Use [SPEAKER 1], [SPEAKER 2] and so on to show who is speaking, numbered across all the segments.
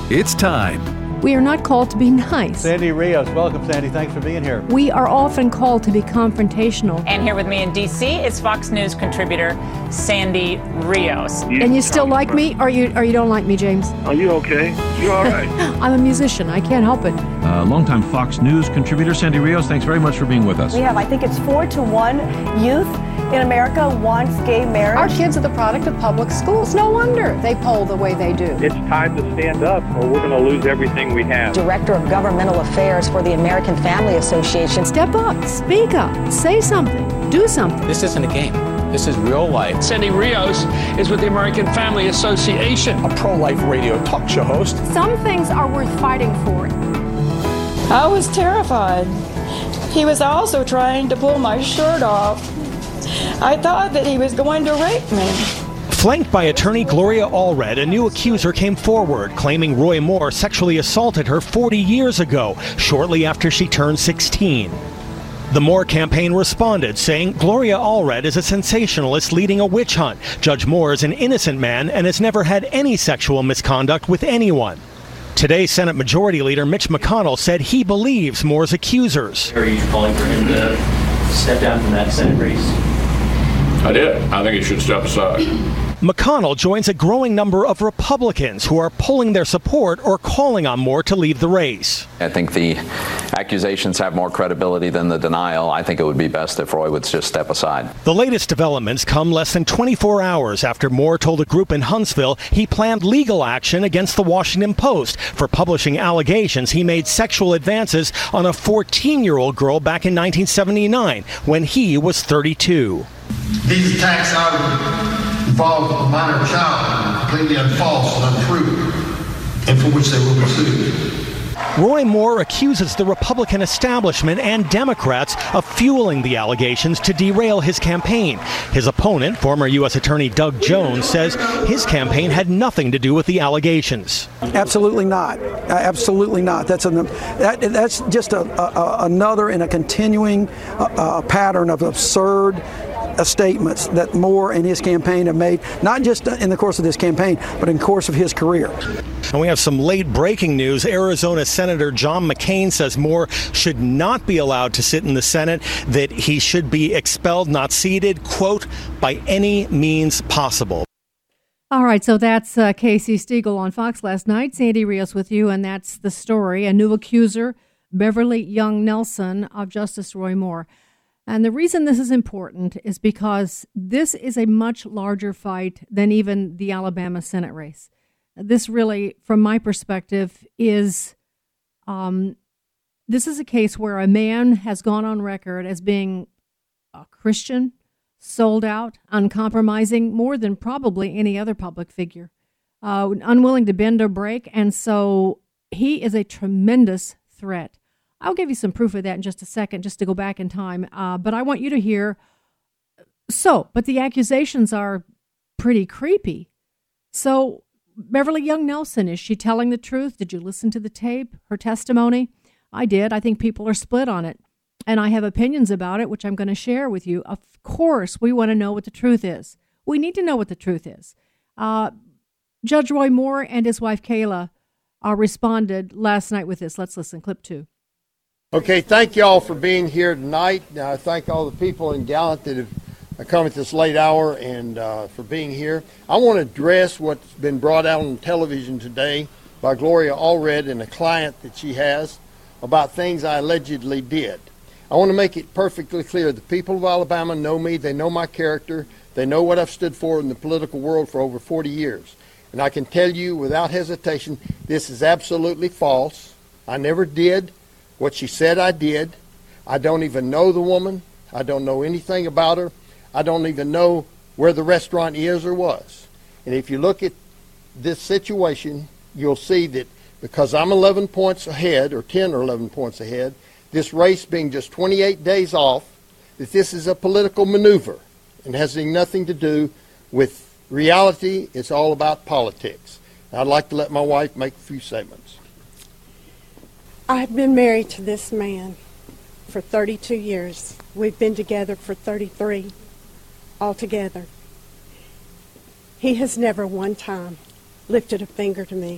[SPEAKER 1] It's time.
[SPEAKER 2] We are not called to be nice.
[SPEAKER 3] Sandy Rios, welcome, Sandy. Thanks for being here.
[SPEAKER 2] We are often called to be confrontational.
[SPEAKER 4] And here with me in D.C. is Fox News contributor Sandy Rios.
[SPEAKER 2] And you still like me, or you don't like me, James?
[SPEAKER 5] Are you okay? You're all right.
[SPEAKER 2] I'm a musician. I can't help it.
[SPEAKER 6] Longtime Fox News contributor Sandy Rios, thanks very much for being with us.
[SPEAKER 7] We have, I think it's 4-to-1 youth in America wants gay marriage.
[SPEAKER 8] Our kids are the product of public schools. No wonder they poll the way they do.
[SPEAKER 5] It's time to stand up or we're going to lose everything we have.
[SPEAKER 7] Director of Governmental Affairs for the American Family Association.
[SPEAKER 2] Step up, speak up, say something, do something.
[SPEAKER 9] This isn't a game. This is real life.
[SPEAKER 10] Sandy Rios is with the American Family Association.
[SPEAKER 9] A pro-life radio talk show host.
[SPEAKER 8] Some things are worth fighting for.
[SPEAKER 11] I was terrified. He was also trying to pull my shirt off. I thought that he was going to rape me.
[SPEAKER 12] Flanked by attorney Gloria Allred, a new accuser came forward, claiming Roy Moore sexually assaulted her 40 years ago, shortly after she turned 16. The Moore campaign responded, saying Gloria Allred is a sensationalist leading a witch hunt. Judge Moore is an innocent man and has never had any sexual misconduct with anyone. Today, Senate Majority Leader Mitch McConnell said he believes Moore's accusers.
[SPEAKER 13] Are you calling for him to step down from that Senate race?
[SPEAKER 14] I did. I think he should step aside.
[SPEAKER 12] McConnell joins a growing number of Republicans who are pulling their support or calling on Moore to leave the race.
[SPEAKER 15] I think the accusations have more credibility than the denial. I think it would be best if Roy would just step aside.
[SPEAKER 12] The latest developments come less than 24 hours after Moore told a group in Huntsville he planned legal action against the Washington Post for publishing allegations he made sexual advances on a 14-year-old girl back in 1979 when he was 32.
[SPEAKER 16] These attacks involve a minor child, completely false and untrue, and for which they will be sued.
[SPEAKER 12] Roy Moore accuses the Republican establishment and Democrats of fueling the allegations to derail his campaign. His opponent, former U.S. Attorney Doug Jones, says his campaign had nothing to do with the allegations.
[SPEAKER 17] Absolutely not. Absolutely not. That's just another in a continuing pattern of absurd statements that Moore and his campaign have made, not just in the course of this campaign, but in the course of his career.
[SPEAKER 12] And we have some late breaking news. Arizona Senator John McCain says Moore should not be allowed to sit in the Senate, that he should be expelled, not seated, quote, by any means possible.
[SPEAKER 2] All right, so that's Casey Stegall on Fox last night. Sandy Rios with you, and that's the story. A new accuser, Beverly Young Nelson, of Justice Roy Moore. And the reason this is important is because this is a much larger fight than even the Alabama Senate race. This really, from my perspective, is this is a case where a man has gone on record as being a Christian, sold out, uncompromising, more than probably any other public figure, unwilling to bend or break. And so he is a tremendous threat. I'll give you some proof of that in just a second, just to go back in time. But I want you to hear. But the accusations are pretty creepy. So Beverly Young Nelson, is she telling the truth? Did you listen to the tape, her testimony? I did. I think people are split on it. And I have opinions about it, which I'm going to share with you. Of course, we want to know what the truth is. We need to know what the truth is. Judge Roy Moore and his wife, Kayla, responded last night with this. Let's listen. Clip 2.
[SPEAKER 18] Okay, thank you all for being here tonight. I thank all the people in Gallant that have come at this late hour and for being here. I want to address what's been brought out on television today by Gloria Allred and a client that she has about things I allegedly did. I want to make it perfectly clear. The people of Alabama know me. They know my character. They know what I've stood for in the political world for over 40 years. And I can tell you without hesitation, this is absolutely false. I never did what she said I did. I don't even know the woman. I don't know anything about her. I don't even know where the restaurant is or was. And if you look at this situation, you'll see that because I'm 11 points ahead, or 10 or 11 points ahead, this race being just 28 days off, that this is a political maneuver and has nothing to do with reality. It's all about politics. I'd like to let my wife make a few statements.
[SPEAKER 19] I've been married to this man for 32 years. We've been together for 33 altogether. He has never one time lifted a finger to me.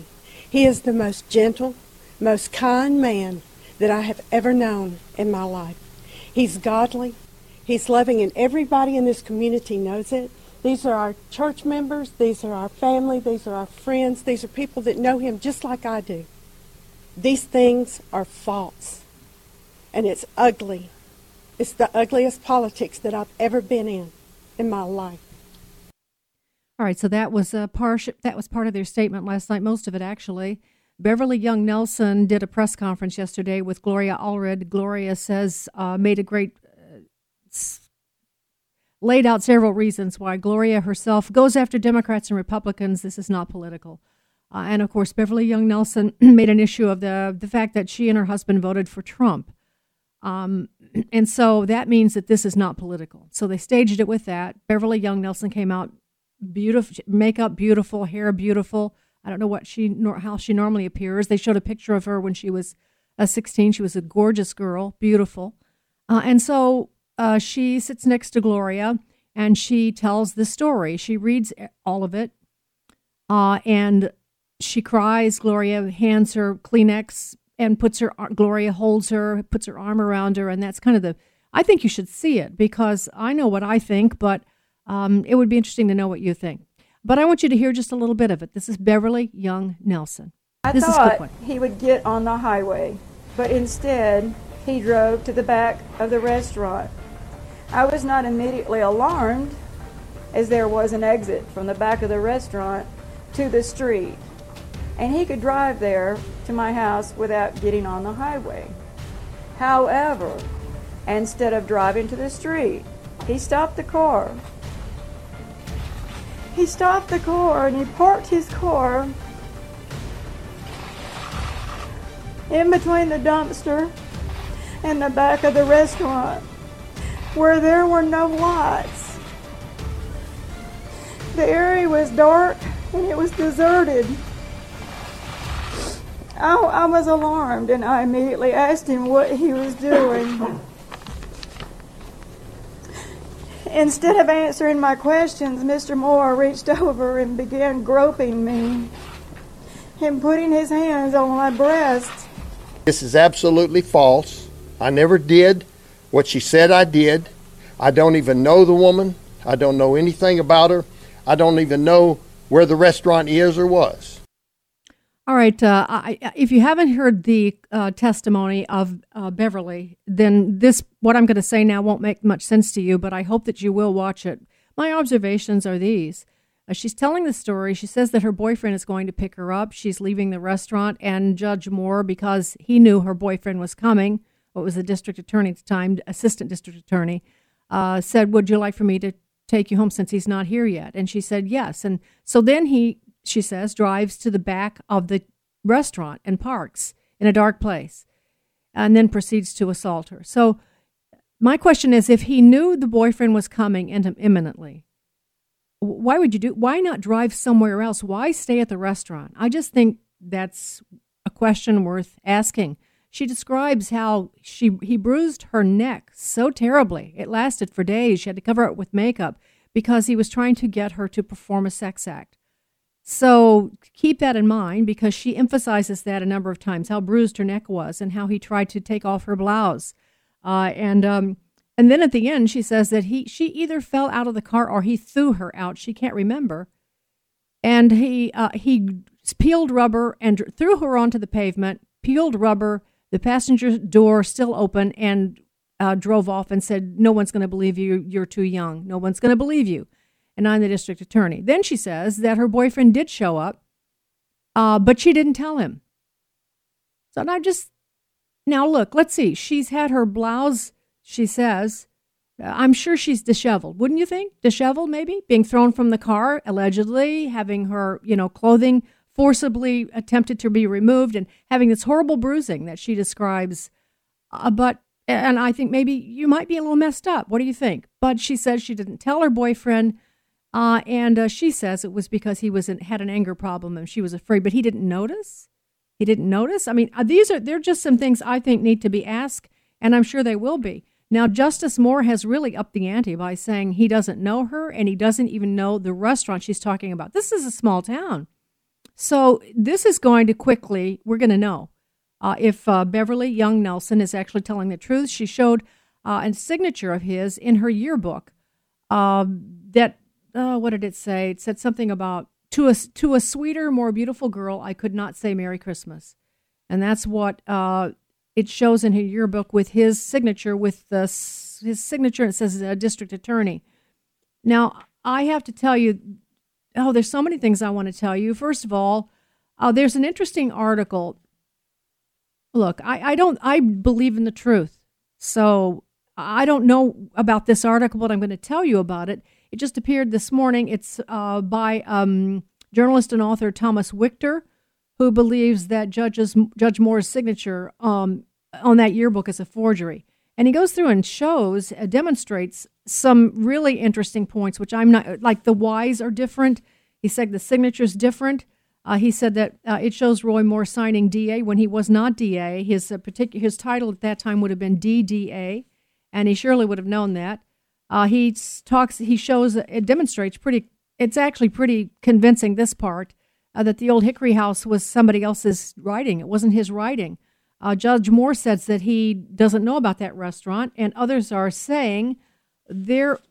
[SPEAKER 19] He is the most gentle, most kind man that I have ever known in my life. He's godly. He's loving, and everybody in this community knows it. These are our church members. These are our family. These are our friends. These are people that know him just like I do. These things are false, and it's ugly. It's the ugliest politics that I've ever been in my life.
[SPEAKER 2] All right, so that was part of their statement last night, most of it actually. Beverly Young Nelson did a press conference yesterday with Gloria Allred. Gloria says made a great, laid out several reasons why Gloria herself goes after Democrats and Republicans. This is not political. And, of course, Beverly Young Nelson made an issue of the fact that she and her husband voted for Trump. And so that means that this is not political. So they staged it with that. Beverly Young Nelson came out beautiful, makeup beautiful, hair beautiful. I don't know how she normally appears. They showed a picture of her when she was 16. She was a gorgeous girl, beautiful. And so she sits next to Gloria, and she tells the story. She reads all of it, and she cries. Gloria hands her Kleenex and Gloria holds her, puts her arm around her, and that's kind of I think you should see it, because I know what I think, but it would be interesting to know what you think. But I want you to hear just a little bit of it. This is Beverly Young Nelson.
[SPEAKER 11] I thought he would get on the highway, but instead he drove to the back of the restaurant. I was not immediately alarmed, as there was an exit from the back of the restaurant to the street, and he could drive there to my house without getting on the highway. However, instead of driving to the street, he stopped the car. He stopped the car and he parked his car in between the dumpster and the back of the restaurant, where there were no lights. The area was dark and it was deserted. I was alarmed, and I immediately asked him what he was doing. Instead of answering my questions, Mr. Moore reached over and began groping me and putting his hands on my breast.
[SPEAKER 18] This is absolutely false. I never did what she said I did. I don't even know the woman. I don't know anything about her. I don't even know where the restaurant is or was.
[SPEAKER 2] All right. If you haven't heard the testimony of Beverly, then what I'm going to say now won't make much sense to you, but I hope that you will watch it. My observations are these. She's telling the story. She says that her boyfriend is going to pick her up. She's leaving the restaurant, and Judge Moore, because he knew her boyfriend was coming, what was the district attorney at the time, assistant district attorney, said, "Would you like for me to take you home since he's not here yet?" And she said yes. And so then she says, drives to the back of the restaurant and parks in a dark place, and then proceeds to assault her. So my question is, if he knew the boyfriend was coming imminently, why not drive somewhere else? Why stay at the restaurant? I just think that's a question worth asking. She describes how he bruised her neck so terribly. It lasted for days. She had to cover it with makeup because he was trying to get her to perform a sex act. So keep that in mind, because she emphasizes that a number of times, how bruised her neck was and how he tried to take off her blouse. And then at the end, she says that she either fell out of the car or he threw her out. She can't remember. And he peeled rubber and threw her onto the pavement, peeled rubber, the passenger door still open, and drove off and said, "No one's going to believe you. You're too young. No one's going to believe you." And I'm the district attorney. Then she says that her boyfriend did show up, but she didn't tell him. So now look, let's see. She's had her blouse, she says. I'm sure she's disheveled. Wouldn't you think? Disheveled, maybe? Being thrown from the car, allegedly, having her, clothing forcibly attempted to be removed, and having this horrible bruising that she describes. And I think maybe you might be a little messed up. What do you think? But she says she didn't tell her boyfriend. And she says it was because he had an anger problem and she was afraid, but he didn't notice. He didn't notice. I mean, they're just some things I think need to be asked, and I'm sure they will be. Now, Justice Moore has really upped the ante by saying he doesn't know her and he doesn't even know the restaurant she's talking about. This is a small town. So this is going to quickly, we're going to know if Beverly Young Nelson is actually telling the truth. She showed a signature of his in her yearbook that, what did it say? It said something about, to a sweeter, more beautiful girl, I could not say Merry Christmas. And that's what it shows in her yearbook with his signature, his signature, it says district attorney. Now, I have to tell you, there's so many things I want to tell you. First of all, there's an interesting article. Look, I believe in the truth. So I don't know about this article, but I'm going to tell you about it. It just appeared this morning. It's by journalist and author Thomas Wichter, who believes that Judge Moore's signature on that yearbook is a forgery. And he goes through and demonstrates some really interesting points, which I'm not, like the Y's are different. He said the signature's different. He said that it shows Roy Moore signing DA when he was not DA. His title at that time would have been DDA, and he surely would have known that. It demonstrates it's actually pretty convincing, this part, that the old Hickory House was somebody else's writing. It wasn't his writing. Judge Moore says that he doesn't know about that restaurant, and others are saying there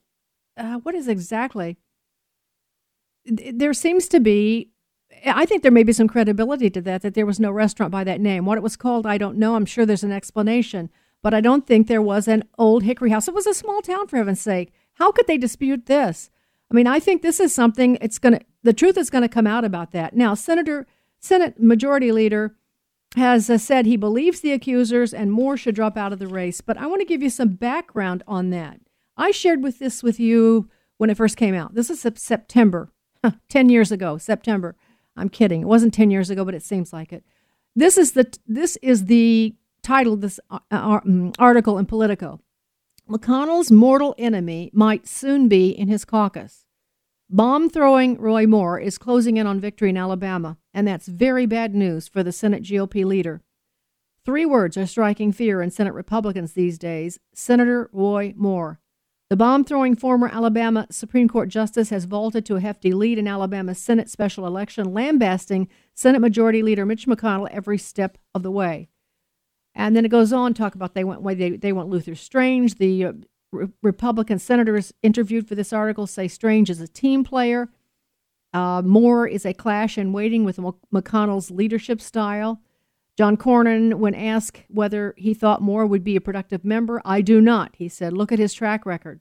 [SPEAKER 2] seems to be, I think there may be some credibility to that there was no restaurant by that name. What it was called, I don't know. I'm sure there's an explanation, but I don't think there was an old Hickory House. It was a small town, for heaven's sake. How could they dispute this? I mean, I think this is something, the truth is going to come out about that. Now, Senate Majority Leader has said he believes the accusers and Moore should drop out of the race. But I want to give you some background on that. I shared this with you when it first came out. This is September, 10 years ago, September. I'm kidding. It wasn't 10 years ago, but it seems like it. This is the title of this article in Politico. McConnell's mortal enemy might soon be in his caucus. Bomb-throwing Roy Moore is closing in on victory in Alabama, and that's very bad news for the Senate GOP leader. 3 words are striking fear in Senate Republicans these days: Senator Roy Moore. The bomb-throwing former Alabama Supreme Court justice has vaulted to a hefty lead in Alabama's Senate special election, lambasting Senate Majority Leader Mitch McConnell every step of the way. And then it goes on to talk about they want Luther Strange. The Republican senators interviewed for this article say Strange is a team player. Moore is a clash in waiting with McConnell's leadership style. John Cornyn, when asked whether he thought Moore would be a productive member, I do not, he said. Look at his track record.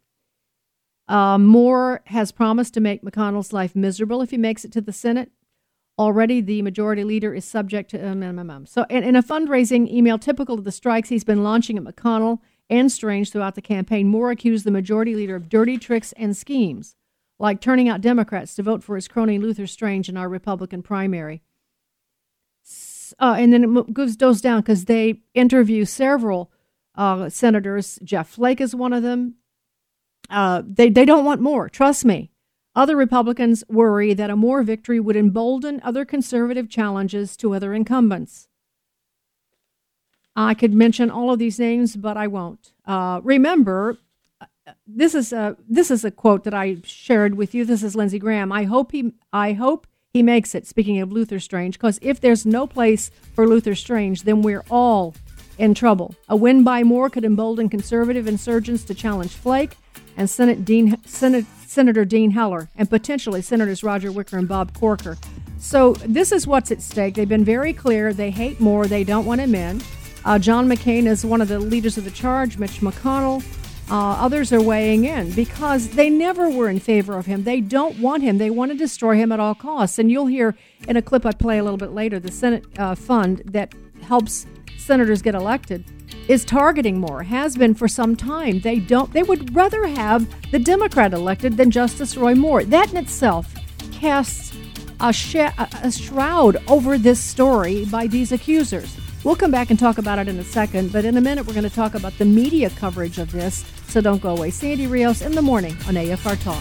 [SPEAKER 2] Moore has promised to make McConnell's life miserable if he makes it to the Senate. Already, the majority leader is subject to So, in a fundraising email typical of the strikes he's been launching at McConnell and Strange throughout the campaign, Moore accused the majority leader of dirty tricks and schemes, like turning out Democrats to vote for his crony Luther Strange in our Republican primary. And then it goes down because they interview several senators. Jeff Flake is one of them. They don't want Moore. Trust me. Other Republicans worry that a Moore victory would embolden other conservative challenges to other incumbents. I could mention all of these names, but I won't. Remember, this is a quote that I shared with you. This is Lindsey Graham. I hope he makes it, speaking of Luther Strange, because if there's no place for Luther Strange, then we're all in trouble. A win by Moore could embolden conservative insurgents to challenge Flake and Senator Dean Heller, and potentially Senators Roger Wicker and Bob Corker. So this is what's at stake. They've been very clear. They hate Moore. They don't want him in. John McCain is one of the leaders of the charge, Mitch McConnell. Others are weighing in because they never were in favor of him. They don't want him. They want to destroy him at all costs. And you'll hear in a clip I play a little bit later, the Senate fund that helps senators get elected is targeting Moore, has been for some time. They would rather have the Democrat elected than Justice Roy Moore. That in itself casts a shroud over this story by these accusers. We'll come back and talk about it in a second, but in a minute we're going to talk about the media coverage of this, so don't go away. Sandy Rios in the morning on AFR Talk.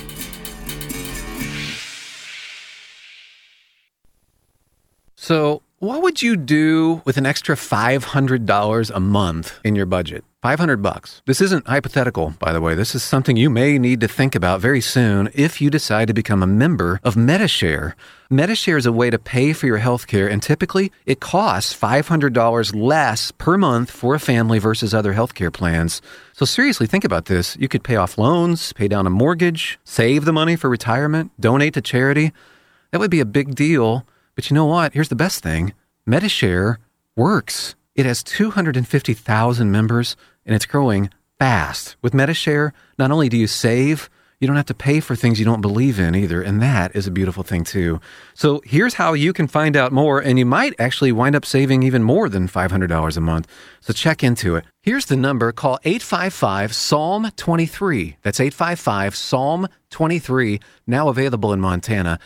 [SPEAKER 1] So what would you do with an extra $500 a month in your budget? $500. This isn't hypothetical, by the way. This is something you may need to think about very soon if you decide to become a member of Medi-Share. Medi-Share is a way to pay for your health care, and typically it costs $500 less per month for a family versus other health care plans. So seriously, think about this. You could pay off loans, pay down a mortgage, save the money for retirement, donate to charity. That would be a big deal. But you know what? Here's the best thing. Medi-Share works. It has 250,000 members, and it's growing fast. With Medi-Share, not only do you save, you don't have to pay for things you don't believe in either, and that is a beautiful thing too. So here's how you can find out more, and you might actually wind up saving even more than $500 a month. So check into it. Here's the number. Call 855-PSALM-23. That's 855-PSALM-23, now available in Montana.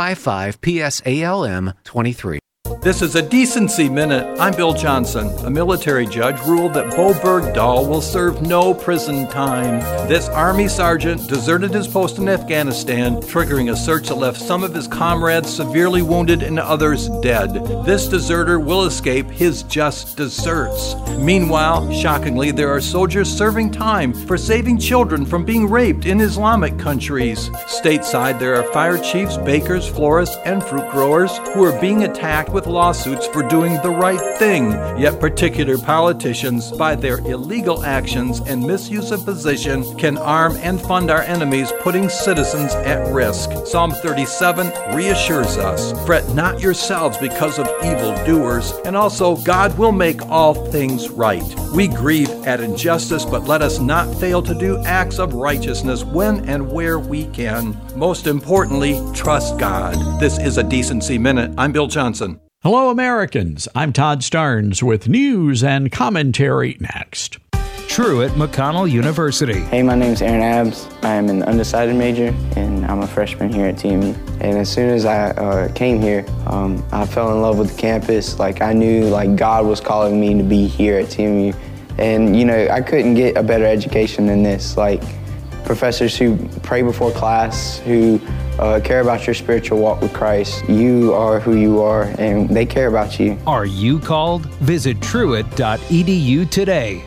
[SPEAKER 1] 855-PSALM-23.
[SPEAKER 20] This is a Decency Minute. I'm Bill Johnson. A military judge ruled that Bo Bergdahl will serve no prison time. This Army sergeant deserted his post in Afghanistan, triggering a search that left some of his comrades severely wounded and others dead. This deserter will escape his just deserts. Meanwhile, shockingly, there are soldiers serving time for saving children from being raped in Islamic countries. Stateside, there are fire chiefs, bakers, florists, and fruit growers who are being attacked with lawsuits for doing the right thing. Yet particular politicians, by their illegal actions and misuse of position, can arm and fund our enemies, putting citizens at risk. Psalm 37 reassures us, fret not yourselves because of evildoers, and also God will make all things right. We grieve at injustice, but let us not fail to do acts of righteousness when and where we can. Most importantly, trust God. This is a Decency Minute. I'm Bill Johnson.
[SPEAKER 21] Hello, Americans. I'm Todd Starnes with news and commentary next.
[SPEAKER 22] Truett McConnell University.
[SPEAKER 23] Hey, my name's Aaron Abbs. I am an undecided major, and I'm a freshman here at TMU. And as soon as I came here, I fell in love with the campus. I knew God was calling me to be here at TMU. And, I couldn't get a better education than this. Professors who pray before class, who care about your spiritual walk with Christ. You are who you are, and they care about you.
[SPEAKER 22] Are you called? Visit truett.edu today.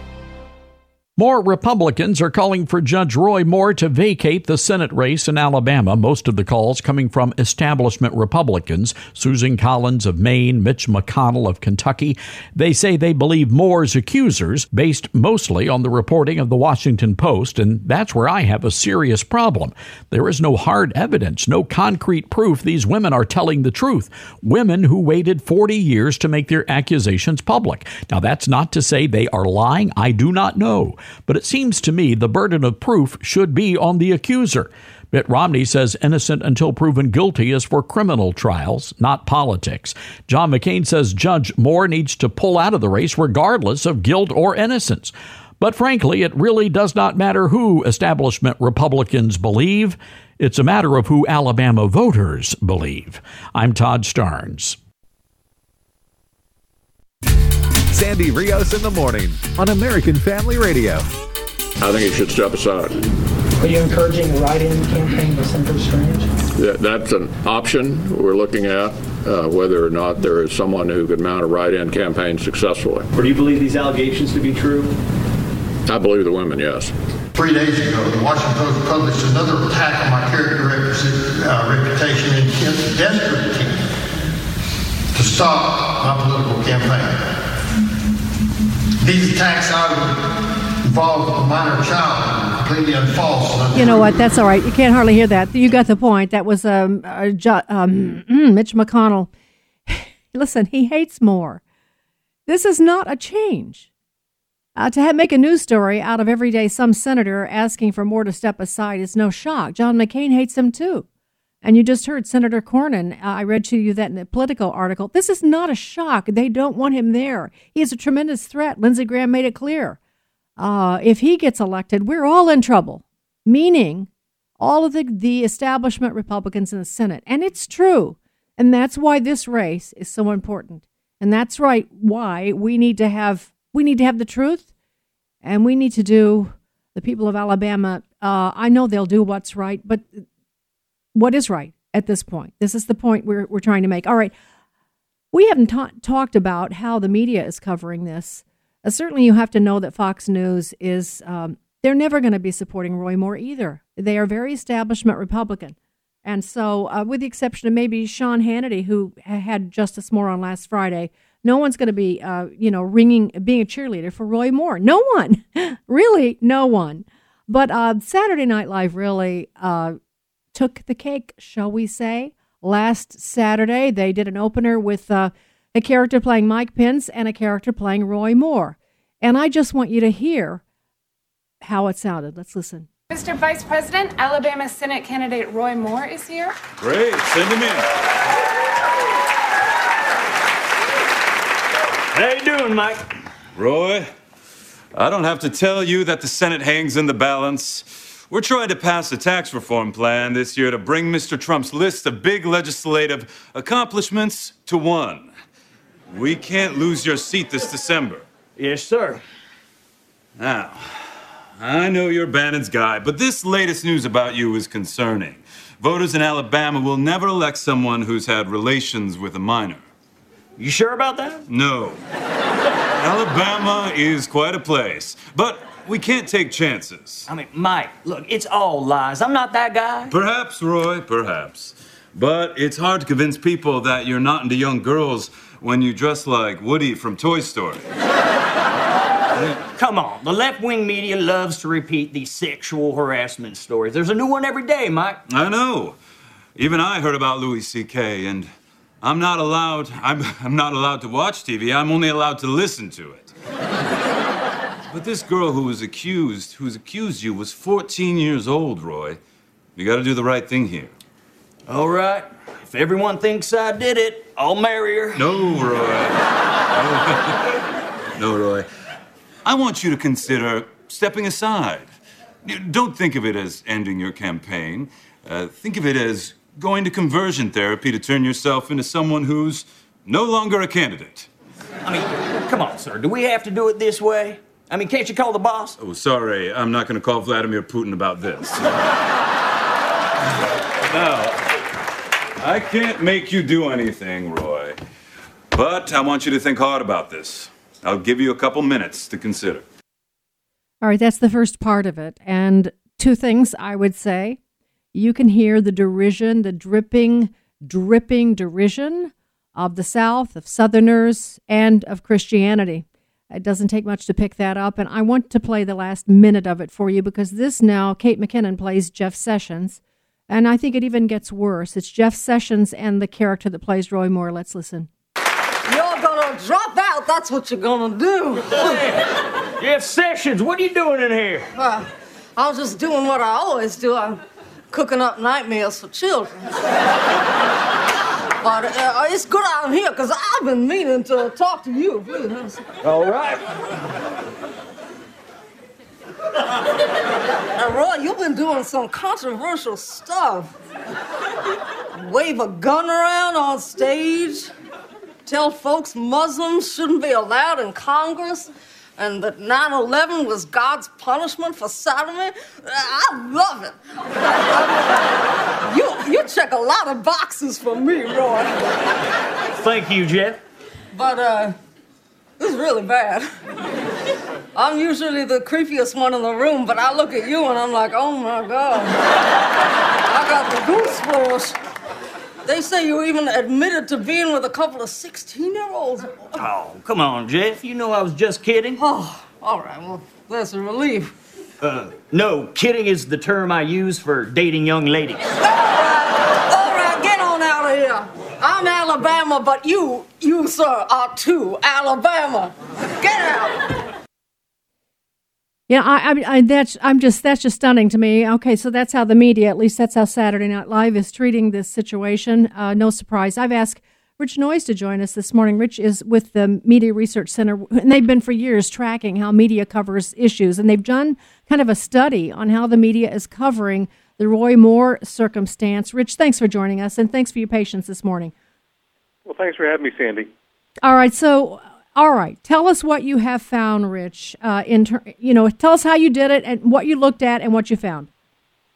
[SPEAKER 21] More Republicans are calling for Judge Roy Moore to vacate the Senate race in Alabama, most of the calls coming from establishment Republicans, Susan Collins of Maine, Mitch McConnell of Kentucky. They say they believe Moore's accusers, based mostly on the reporting of the Washington Post, and that's where I have a serious problem. There is no hard evidence, no concrete proof these women are telling the truth. Women who waited 40 years to make their accusations public. Now, that's not to say they are lying. I do not know. But it seems to me the burden of proof should be on the accuser. Mitt Romney says innocent until proven guilty is for criminal trials, not politics. John McCain says Judge Moore needs to pull out of the race regardless of guilt or innocence. But frankly, it really does not matter who establishment Republicans believe. It's a matter of who Alabama voters believe. I'm Todd Starnes.
[SPEAKER 24] Sandy Rios in the morning on American Family Radio.
[SPEAKER 14] I think he should step aside.
[SPEAKER 25] Are you encouraging a write-in campaign for Senator Strange?
[SPEAKER 14] That's an option we're looking at, whether or not there is someone who could mount a write-in campaign successfully.
[SPEAKER 13] Or do you believe these allegations to be true?
[SPEAKER 14] I believe the women, yes.
[SPEAKER 16] 3 days ago, the Washington Post published another attack on my character reputation and desperate to stop my political campaign. These attacks involve a minor child, completely unfalse.
[SPEAKER 2] You know what? That's all right. You can't hardly hear that. You got the point. That was Mitch McConnell. Listen, he hates Moore. This is not a change. To make a news story out of every day some senator asking for Moore to step aside is no shock. John McCain hates him too. And you just heard Senator Cornyn. I read to you that in the Politico article. This is not a shock. They don't want him there. He is a tremendous threat. Lindsey Graham made it clear. If he gets elected, we're all in trouble, meaning all of the establishment Republicans in the Senate. And it's true. And that's why this race is so important. And that's right why we need to have the truth, and we need to do the people of Alabama. I know they'll do what's right, but what is right at this point? This is the point we're trying to make. All right. We haven't talked about how the media is covering this. Certainly you have to know that Fox News is, they're never going to be supporting Roy Moore either. They are very establishment Republican. And so with the exception of maybe Sean Hannity, who had Justice Moore on last Friday, no one's going to be, being a cheerleader for Roy Moore. No one. Really, no one. But Saturday Night Live really took the cake, shall we say. Last Saturday, they did an opener with a character playing Mike Pence and a character playing Roy Moore. And I just want you to hear how it sounded. Let's listen.
[SPEAKER 3] Mr. Vice President, Alabama Senate candidate Roy Moore is here.
[SPEAKER 4] Great, send him in.
[SPEAKER 5] How you doing, Mike?
[SPEAKER 4] Roy, I don't have to tell you that the Senate hangs in the balance. We're trying to pass a tax reform plan this year to bring Mr. Trump's list of big legislative accomplishments to one. We can't lose your seat this December.
[SPEAKER 5] Yes, sir.
[SPEAKER 4] Now, I know you're Bannon's guy, but this latest news about you is concerning. Voters in Alabama will never elect someone who's had relations with a minor.
[SPEAKER 5] You sure about that?
[SPEAKER 4] No. Alabama is quite a place, but we can't take chances.
[SPEAKER 5] I mean, Mike, look, it's all lies. I'm not that guy.
[SPEAKER 4] Perhaps, Roy, perhaps. But it's hard to convince people that you're not into young girls when you dress like Woody from Toy Story.
[SPEAKER 5] Come on, the left-wing media loves to repeat these sexual harassment stories. There's a new one every day, Mike.
[SPEAKER 4] I know. Even I heard about Louis C.K., and I'm not allowed to watch TV. I'm only allowed to listen to it. But this girl who's accused you was 14 years old, Roy. You got to do the right thing here.
[SPEAKER 5] All right. If everyone thinks I did it, I'll marry her.
[SPEAKER 4] No, Roy. No, Roy. I want you to consider stepping aside. Don't think of it as ending your campaign. Think of it as going to conversion therapy to turn yourself into someone who's no longer a candidate.
[SPEAKER 5] I mean, come on, sir. Do we have to do it this way? I mean, can't you call the boss?
[SPEAKER 4] Oh, sorry. I'm not going to call Vladimir Putin about this. Now, I can't make you do anything, Roy. But I want you to think hard about this. I'll give you a couple minutes to consider.
[SPEAKER 2] All right, that's the first part of it. And two things I would say. You can hear the derision, the dripping derision of the South, of Southerners, and of Christianity. It doesn't take much to pick that up. And I want to play the last minute of it for you because this now, Kate McKinnon plays Jeff Sessions. And I think it even gets worse. It's Jeff Sessions and the character that plays Roy Moore. Let's listen.
[SPEAKER 6] You're gonna drop out, that's what you're gonna do.
[SPEAKER 5] Jeff Sessions, what are you doing in here?
[SPEAKER 6] I was just doing what I always do. I'm cooking up nightmares for children. But it's good I'm here, because I've been meaning to talk to you. Please.
[SPEAKER 5] All right.
[SPEAKER 6] Now, Roy, you've been doing some controversial stuff. Wave a gun around on stage. Tell folks Muslims shouldn't be allowed in Congress. And that 9/11 was God's punishment for sodomy. I love it. You check a lot of boxes for me, Roy.
[SPEAKER 5] Thank you, Jeff.
[SPEAKER 6] But this is really bad. I'm usually the creepiest one in the room, but I look at you and I'm like, oh my God. I got the goosebumps. They say you even admitted to being with a couple of 16-year-olds.
[SPEAKER 5] Oh, come on, Jeff. You know I was just kidding.
[SPEAKER 6] Oh, all right. Well, that's a relief.
[SPEAKER 5] No, kidding is the term I use for dating young ladies.
[SPEAKER 6] All right, get on out of here. I'm Alabama, but you, sir, are too Alabama. Get out.
[SPEAKER 2] Yeah, that's just stunning to me. Okay, so that's how the media, at least that's how Saturday Night Live is treating this situation. No surprise. I've asked Rich Noyes to join us this morning. Rich is with the Media Research Center, and they've been for years tracking how media covers issues, and they've done kind of a study on how the media is covering the Roy Moore circumstance. Rich, thanks for joining us, and thanks for your patience this morning.
[SPEAKER 7] Well, thanks for having me, Sandy.
[SPEAKER 2] All right, tell us what you have found, Rich. Tell us how you did it and what you looked at and what you found.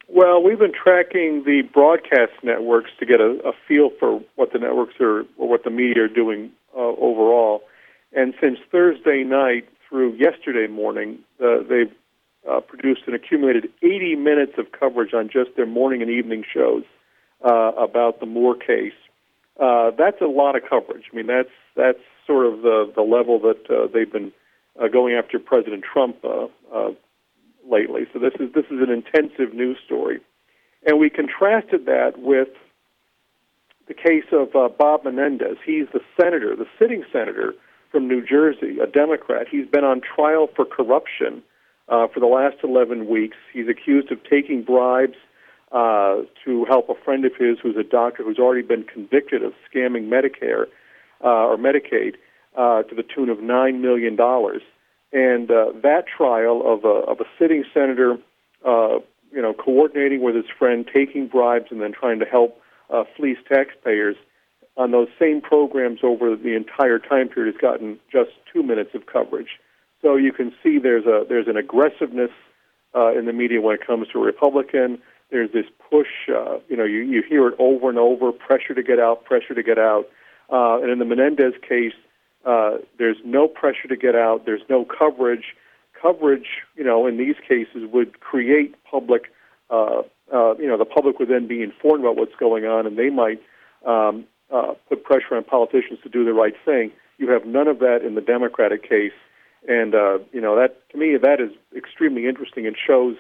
[SPEAKER 7] Well, we've been tracking the broadcast networks to get a feel for what the networks are, or what the media are doing overall. And since Thursday night through yesterday morning, they've produced an accumulated 80 minutes of coverage on just their morning and evening shows about the Moore case. That's a lot of coverage. I mean, that's sort of the level that they've been going after President Trump lately. So this is an intensive news story, and we contrasted that with the case of Bob Menendez. He's the senator, the sitting senator from New Jersey, a Democrat. He's been on trial for corruption for the last 11 weeks. He's accused of taking bribes to help a friend of his who's a doctor who's already been convicted of scamming Medicare or Medicaid to the tune of $9 million. And that trial of a sitting senator, coordinating with his friend, taking bribes, and then trying to help fleece taxpayers on those same programs over the entire time period has gotten just 2 minutes of coverage. So you can see there's an aggressiveness in the media when it comes to a Republican. There's this push, you hear it over and over, pressure to get out. And in the Menendez case, there's no pressure to get out. There's no coverage. Coverage, in these cases would create public, the public would then be informed about what's going on, and they might put pressure on politicians to do the right thing. You have none of that in the Democratic case. And, that, to me, that is extremely interesting and shows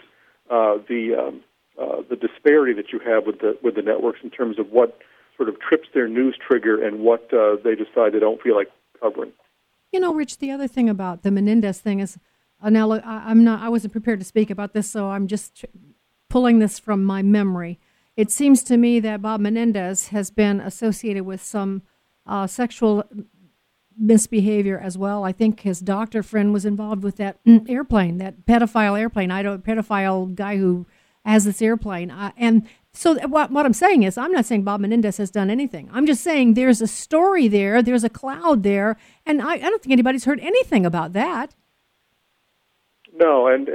[SPEAKER 7] the disparity that you have with the networks in terms of what sort of trips their news trigger and what they decide they don't feel like covering.
[SPEAKER 2] Rich, the other thing about the Menendez thing is, now look, I wasn't prepared to speak about this, so I'm just pulling this from my memory. It seems to me that Bob Menendez has been associated with some sexual misbehavior as well. I think his doctor friend was involved with that airplane, that pedophile airplane. Pedophile guy who has this airplane. And so what I'm saying is, I'm not saying Bob Menendez has done anything. I'm just saying there's a story there, there's a cloud there, and I don't think anybody's heard anything about that.
[SPEAKER 7] No, and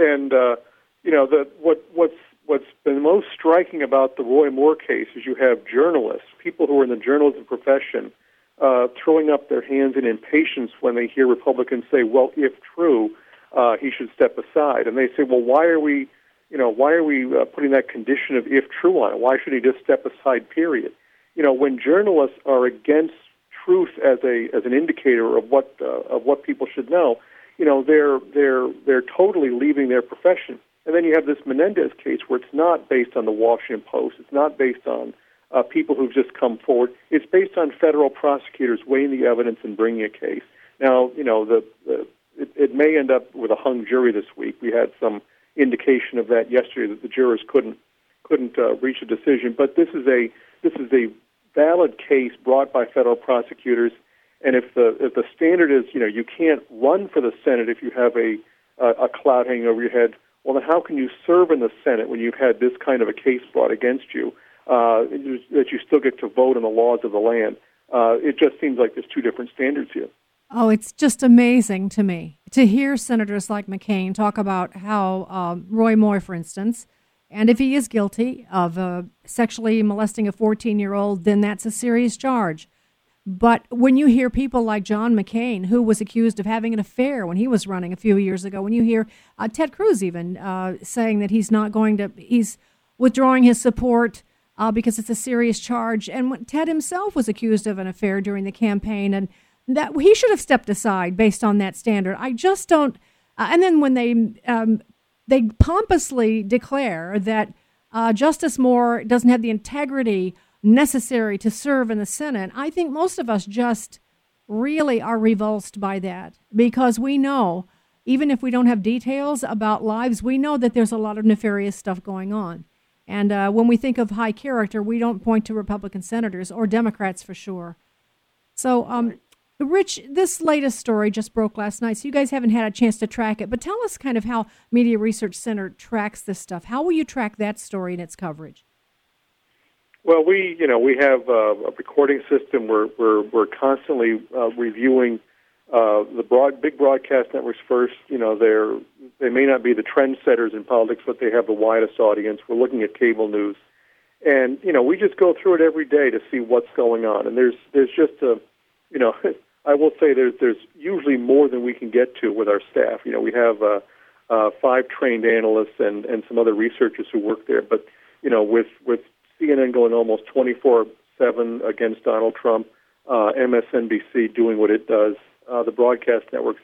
[SPEAKER 7] what's been most striking about the Roy Moore case is you have journalists, people who are in the journalism profession, throwing up their hands in impatience when they hear Republicans say, well, if true, he should step aside. And they say, well, why are we putting that condition of if true on it? Why should he just step aside, period? When journalists are against truth as an indicator of what people should know, they're totally leaving their profession. And then you have this Menendez case where it's not based on the Washington Post. It's not based on people who've just come forward. It's based on federal prosecutors weighing the evidence and bringing a case. Now, it may end up with a hung jury this week. We had some indication of that yesterday, that the jurors couldn't reach a decision. But this is a valid case brought by federal prosecutors. And if the standard is, you can't run for the Senate if you have a cloud hanging over your head, well, then how can you serve in the Senate when you've had this kind of a case brought against you? That you still get to vote on the laws of the land. It just seems like there's two different standards here.
[SPEAKER 2] Oh, it's just amazing to me to hear senators like McCain talk about how Roy Moore, for instance, and if he is guilty of sexually molesting a 14-year-old, then that's a serious charge. But when you hear people like John McCain, who was accused of having an affair when he was running a few years ago, when you hear Ted Cruz even saying that he's withdrawing his support because it's a serious charge. And when Ted himself was accused of an affair during the campaign, and that he should have stepped aside based on that standard. I just don't. And then when they pompously declare that Justice Moore doesn't have the integrity necessary to serve in the Senate, I think most of us just really are revulsed by that, because we know, even if we don't have details about lives, we know that there's a lot of nefarious stuff going on. And when we think of high character, we don't point to Republican senators or Democrats for sure. So, Rich, this latest story just broke last night, so you guys haven't had a chance to track it. But tell us kind of how Media Research Center tracks this stuff. How will you track that story and its coverage?
[SPEAKER 7] Well, we have a recording system. We're constantly reviewing big broadcast networks first, they may not be the trendsetters in politics, but they have the widest audience. We're looking at cable news. And, we just go through it every day to see what's going on. And there's just I will say there's usually more than we can get to with our staff. We have 5 trained analysts and some other researchers who work there. But, with CNN going almost 24/7 against Donald Trump, MSNBC doing what it does, the broadcast networks,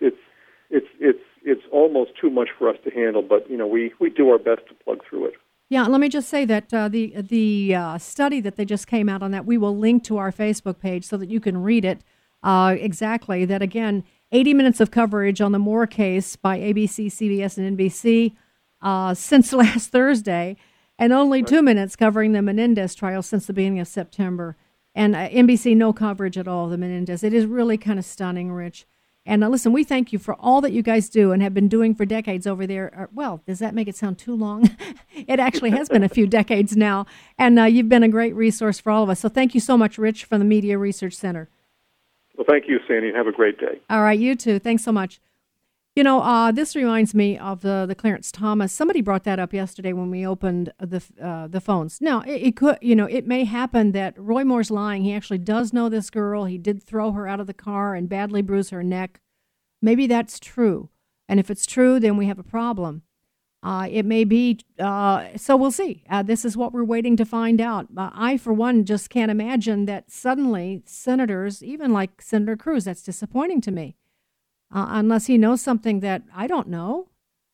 [SPEAKER 7] it's almost too much for us to handle. But, we do our best to plug through it.
[SPEAKER 2] Yeah, let me just say that the study that they just came out on that, we will link to our Facebook page so that you can read it exactly. That, again, 80 minutes of coverage on the Moore case by ABC, CBS, and NBC since last Thursday, and only 2 minutes covering the Menendez trial since the beginning of September. And NBC, no coverage at all of the Menendez. It is really kind of stunning, Rich. And listen, we thank you for all that you guys do and have been doing for decades over there. Well, does that make it sound too long? It actually has been a few decades now. And you've been a great resource for all of us. So thank you so much, Rich, from the Media Research Center.
[SPEAKER 7] Well, thank you, Sandy, and have a great day.
[SPEAKER 2] All right, you too. Thanks so much. This reminds me of the Clarence Thomas. Somebody brought that up yesterday when we opened the phones. Now, it could, it may happen that Roy Moore's lying. He actually does know this girl. He did throw her out of the car and badly bruise her neck. Maybe that's true. And if it's true, then we have a problem. It may be, so we'll see. This is what we're waiting to find out. I, for one, just can't imagine that suddenly senators, even like Senator Cruz, that's disappointing to me. Unless he knows something that I don't know.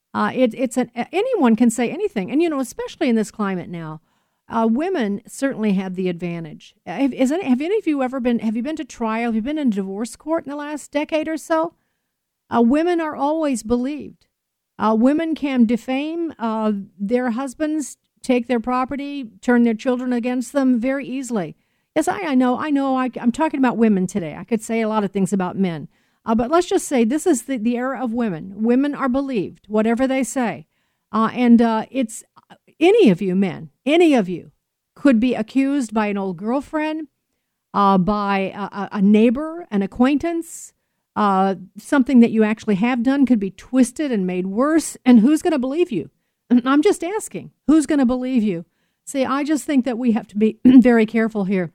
[SPEAKER 2] Anyone can say anything. And, especially in this climate now, women certainly have the advantage. Have any of you have you been to trial? Have you been in divorce court in the last decade or so? Women are always believed. Women can defame their husbands, take their property, turn their children against them very easily. Yes, I know. I'm talking about women today. I could say a lot of things about men. But let's just say this is the era of women. Women are believed, whatever they say. And it's any of you men, any of you could be accused by an old girlfriend, by a neighbor, an acquaintance. Something that you actually have done could be twisted and made worse. And who's going to believe you? I'm just asking, who's going to believe you? See, I just think that we have to be very careful here.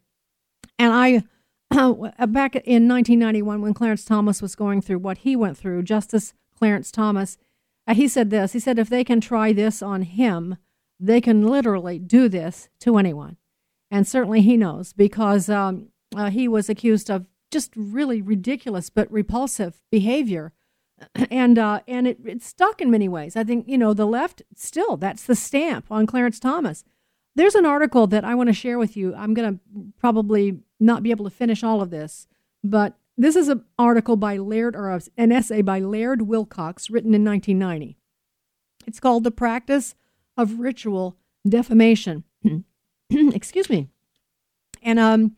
[SPEAKER 2] And back in 1991, when Clarence Thomas was going through what he went through, Justice Clarence Thomas, he said this. He said, if they can try this on him, they can literally do this to anyone. And certainly he knows, because he was accused of just really ridiculous but repulsive behavior. And it stuck in many ways. I think, the left, still, that's the stamp on Clarence Thomas. There's an article that I want to share with you. I'm going to probably not be able to finish all of this, but this is an article by an essay by Laird Wilcox, written in 1990. It's called The Practice of Ritual Defamation. Excuse me. And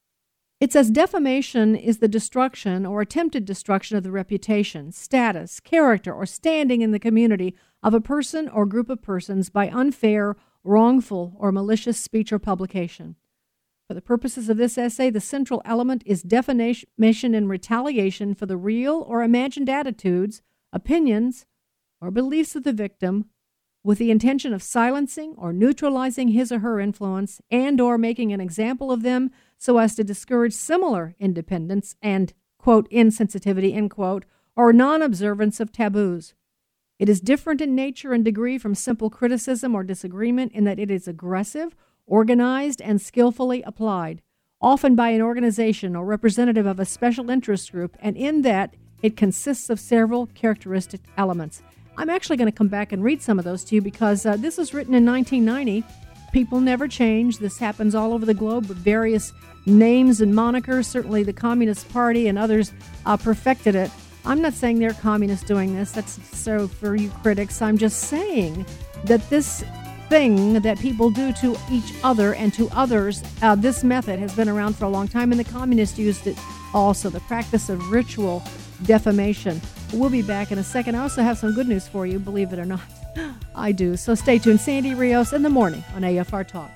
[SPEAKER 2] it says defamation is the destruction or attempted destruction of the reputation, status, character, or standing in the community of a person or group of persons by unfair, wrongful, or malicious speech or publication. For the purposes of this essay, the central element is defamation in retaliation for the real or imagined attitudes, opinions, or beliefs of the victim, with the intention of silencing or neutralizing his or her influence and or making an example of them so as to discourage similar independence and, quote, insensitivity, end quote, or non-observance of taboos. It is different in nature and degree from simple criticism or disagreement in that it is aggressive, organized, and skillfully applied, often by an organization or representative of a special interest group, and in that it consists of several characteristic elements. I'm actually going to come back and read some of those to you because this was written in 1990. People never change. This happens all over the globe with various names and monikers. Certainly the Communist Party and others perfected it. I'm not saying they're communists doing this. That's so for you critics. I'm just saying that this thing that people do to each other and to others, this method has been around for a long time, and the communists used it also, the practice of ritual defamation. We'll be back in a second. I also have some good news for you, believe it or not. I do. So stay tuned. Sandy Rios in the morning on AFR Talk.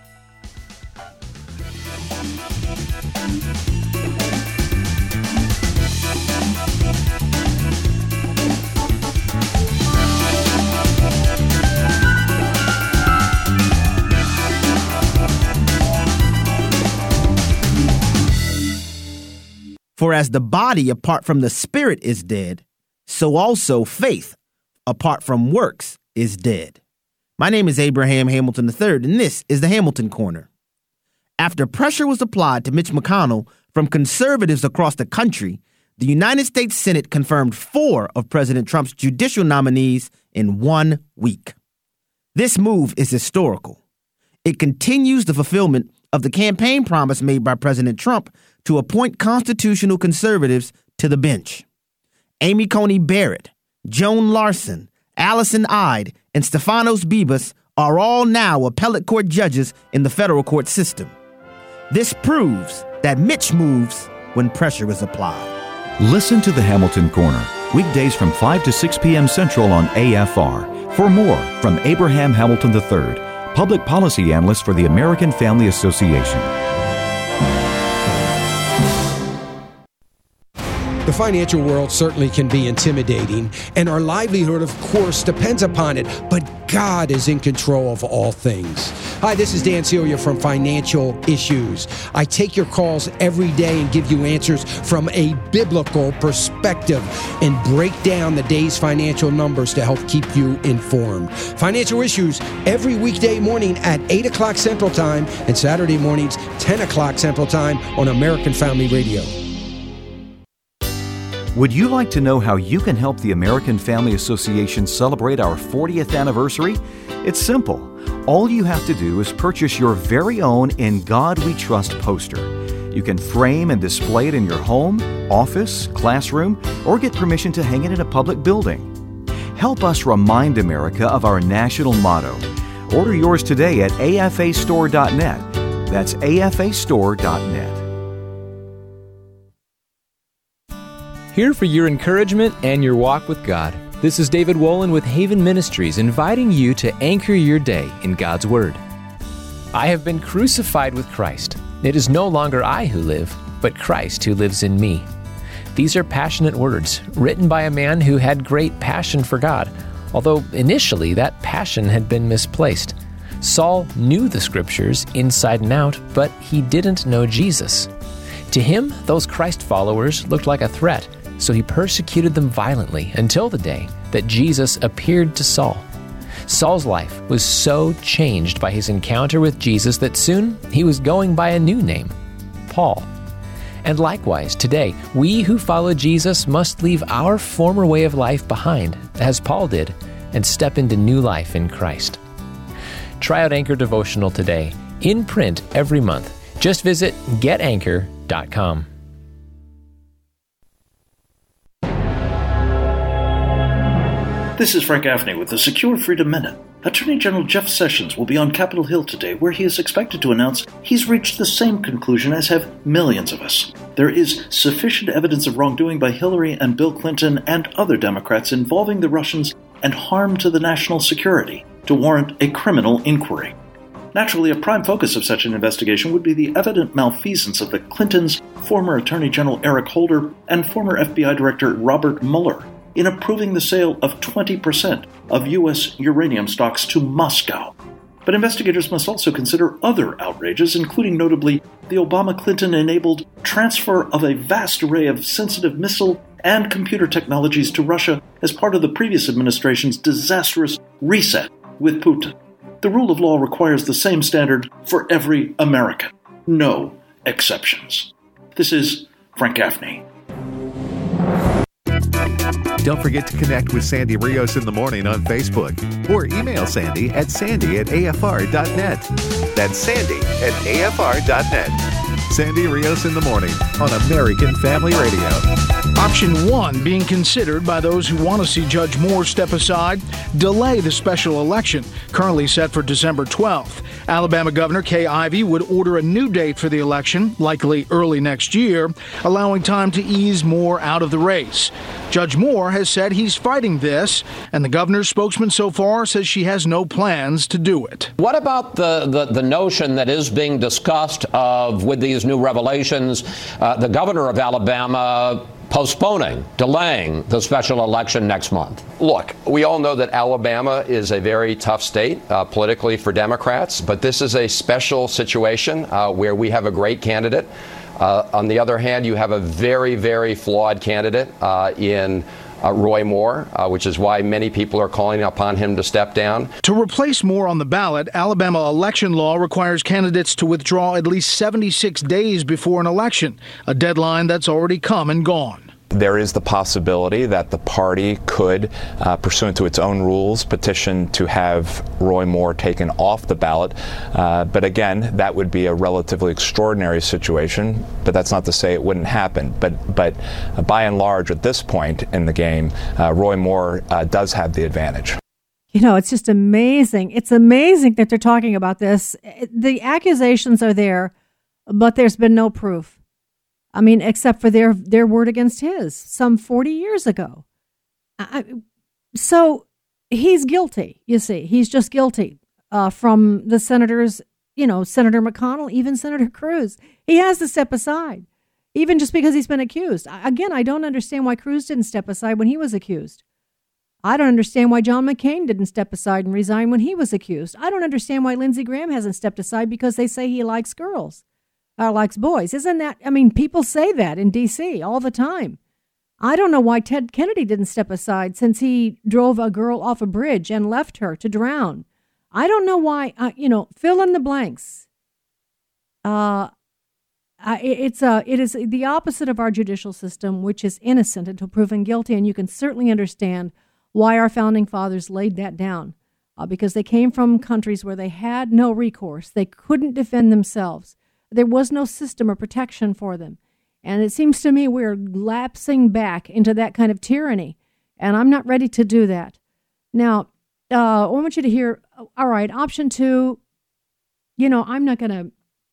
[SPEAKER 8] For as the body apart from the spirit is dead, so also faith apart from works is dead. My name is Abraham Hamilton III, and this is the Hamilton Corner. After pressure was applied to Mitch McConnell from conservatives across the country, the United States Senate confirmed 4 of President Trump's judicial nominees in 1 week. This move is historical. It continues the fulfillment of the campaign promise made by President Trump to appoint constitutional conservatives to the bench. Amy Coney Barrett, Joan Larson, Allison Ide, and Stefanos Bibas are all now appellate court judges in the federal court system. This proves that Mitch moves when pressure is applied.
[SPEAKER 9] Listen to the Hamilton Corner, weekdays from 5 to 6 p.m. Central on AFR. For more from Abraham Hamilton III, Public Policy Analyst for the American Family Association.
[SPEAKER 10] The financial world certainly can be intimidating, and our livelihood, of course, depends upon it, but God is in control of all things. Hi, this is Dan Celia from Financial Issues. I take your calls every day and give you answers from a biblical perspective and break down the day's financial numbers to help keep you informed. Financial Issues every weekday morning at 8 o'clock Central Time and Saturday mornings, 10 o'clock Central Time on American Family Radio.
[SPEAKER 9] Would you like to know how you can help the American Family Association celebrate our 40th anniversary? It's simple. All you have to do is purchase your very own In God We Trust poster. You can frame and display it in your home, office, classroom, or get permission to hang it in a public building. Help us remind America of our national motto. Order yours today at afastore.net. That's afastore.net.
[SPEAKER 15] Here for your encouragement and your walk with God. This is David Wolin with Haven Ministries, inviting you to anchor your day in God's Word. I have been crucified with Christ. It is no longer I who live, but Christ who lives in me. These are passionate words, written by a man who had great passion for God, although initially that passion had been misplaced. Saul knew the Scriptures inside and out, but he didn't know Jesus. To him, those Christ followers looked like a threat, so he persecuted them violently until the day that Jesus appeared to Saul. Saul's life was so changed by his encounter with Jesus that soon he was going by a new name, Paul. And likewise, today, we who follow Jesus must leave our former way of life behind, as Paul did, and step into new life in Christ. Try out Anchor Devotional today, in print every month. Just visit getanchor.com.
[SPEAKER 17] This is Frank Gaffney with the Secure Freedom Minute. Attorney General Jeff Sessions will be on Capitol Hill today, where he is expected to announce he's reached the same conclusion as have millions of us. There is sufficient evidence of wrongdoing by Hillary and Bill Clinton and other Democrats involving the Russians and harm to the national security to warrant a criminal inquiry. Naturally, a prime focus of such an investigation would be the evident malfeasance of the Clintons, former Attorney General Eric Holder, and former FBI Director Robert Mueller in approving the sale of 20% of U.S. uranium stocks to Moscow. But investigators must also consider other outrages, including notably the Obama-Clinton-enabled transfer of a vast array of sensitive missile and computer technologies to Russia as part of the previous administration's disastrous reset with Putin. The rule of law requires the same standard for every American. No exceptions. This is Frank Gaffney.
[SPEAKER 24] Don't forget to connect with Sandy Rios in the morning on Facebook or email Sandy at sandy@afr.net. That's sandy@afr.net. Sandy Rios in the morning on American Family Radio.
[SPEAKER 26] Option 1 being considered by those who want to see Judge Moore step aside, delay the special election, currently set for December 12th. Alabama Governor Kay Ivey would order a new date for the election, likely early next year, allowing time to ease Moore out of the race. Judge Moore has said he's fighting this, and the governor's spokesman so far says she has no plans to do it.
[SPEAKER 27] What about the notion that is being discussed of, with these new revelations, the governor of Alabama delaying the special election next month?
[SPEAKER 28] Look, we all know that Alabama is a very tough state politically for Democrats, but this is a special situation where we have a great candidate. On the other hand, you have a very, very flawed candidate in Roy Moore, which is why many people are calling upon him to step down.
[SPEAKER 26] To replace Moore on the ballot, Alabama election law requires candidates to withdraw at least 76 days before an election, a deadline that's already come and gone.
[SPEAKER 1] There is the possibility that the party could, pursuant to its own rules, petition to have Roy Moore taken off the ballot. But again, that would be a relatively extraordinary situation, but that's not to say it wouldn't happen. But by and large, at this point in the game, Roy Moore does have the advantage.
[SPEAKER 2] You know, it's just amazing. It's amazing that they're talking about this. The accusations are there, but there's been no proof. I mean, except for their word against his some 40 years ago. So he's guilty, you see. He's just guilty from the senators, you know, Senator McConnell, even Senator Cruz. He has to step aside, even just because he's been accused. Again, I don't understand why Cruz didn't step aside when he was accused. I don't understand why John McCain didn't step aside and resign when he was accused. I don't understand why Lindsey Graham hasn't stepped aside because they say he likes girls. Likes boys. Isn't that, I mean, people say that in D.C. all the time. I don't know why Ted Kennedy didn't step aside since he drove a girl off a bridge and left her to drown. I don't know why, fill in the blanks. It is the opposite of our judicial system, which is innocent until proven guilty, and you can certainly understand why our founding fathers laid that down, because they came from countries where they had no recourse. They couldn't defend themselves. There was no system of protection for them. And it seems to me we're lapsing back into that kind of tyranny. And I'm not ready to do that. Now, I want you to hear, all right, option 2, I'm not going to,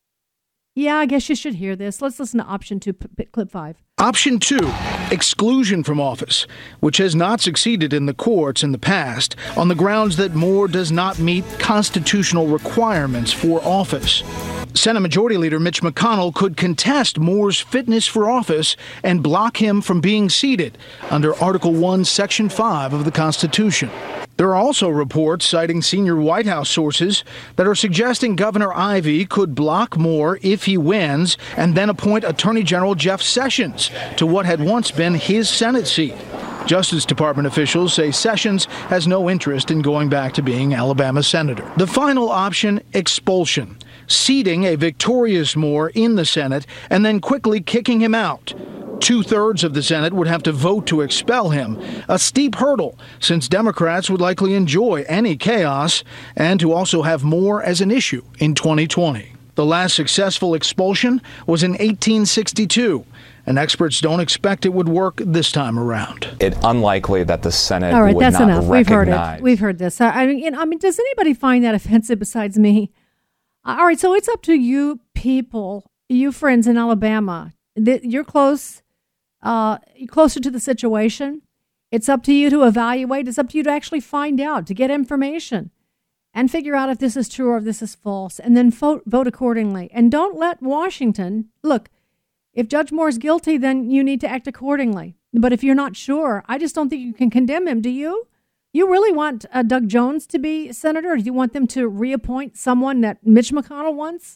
[SPEAKER 2] I guess you should hear this. Let's listen to option 2, clip 5.
[SPEAKER 26] Option 2, exclusion from office, which has not succeeded in the courts in the past on the grounds that Moore does not meet constitutional requirements for office. Senate Majority Leader Mitch McConnell could contest Moore's fitness for office and block him from being seated under Article 1, Section 5 of the Constitution. There are also reports citing senior White House sources that are suggesting Governor Ivey could block Moore if he wins and then appoint Attorney General Jeff Sessions to what had once been his Senate seat. Justice Department officials say Sessions has no interest in going back to being Alabama senator. The final option, expulsion, seating a victorious Moore in the Senate and then quickly kicking him out. 2/3 of the Senate would have to vote to expel him, a steep hurdle since Democrats would likely enjoy any chaos and to also have Moore as an issue in 2020. The last successful expulsion was in 1862, and experts don't expect it would work this time around.
[SPEAKER 1] It's unlikely that the Senate
[SPEAKER 2] All right,
[SPEAKER 1] would
[SPEAKER 2] that's
[SPEAKER 1] not
[SPEAKER 2] enough.
[SPEAKER 1] recognize.
[SPEAKER 2] We've heard this. I mean, does anybody find that offensive besides me? All right, so it's up to you people, you friends in Alabama. You're closer to the situation. It's up to you to evaluate. It's up to you to actually find out, to get information and figure out if this is true or if this is false, and then vote accordingly. And don't let Washington, look, if Judge Moore's guilty, then you need to act accordingly. But if you're not sure, I just don't think you can condemn him, do you? You really want Doug Jones to be senator, or do you want them to reappoint someone that Mitch McConnell wants?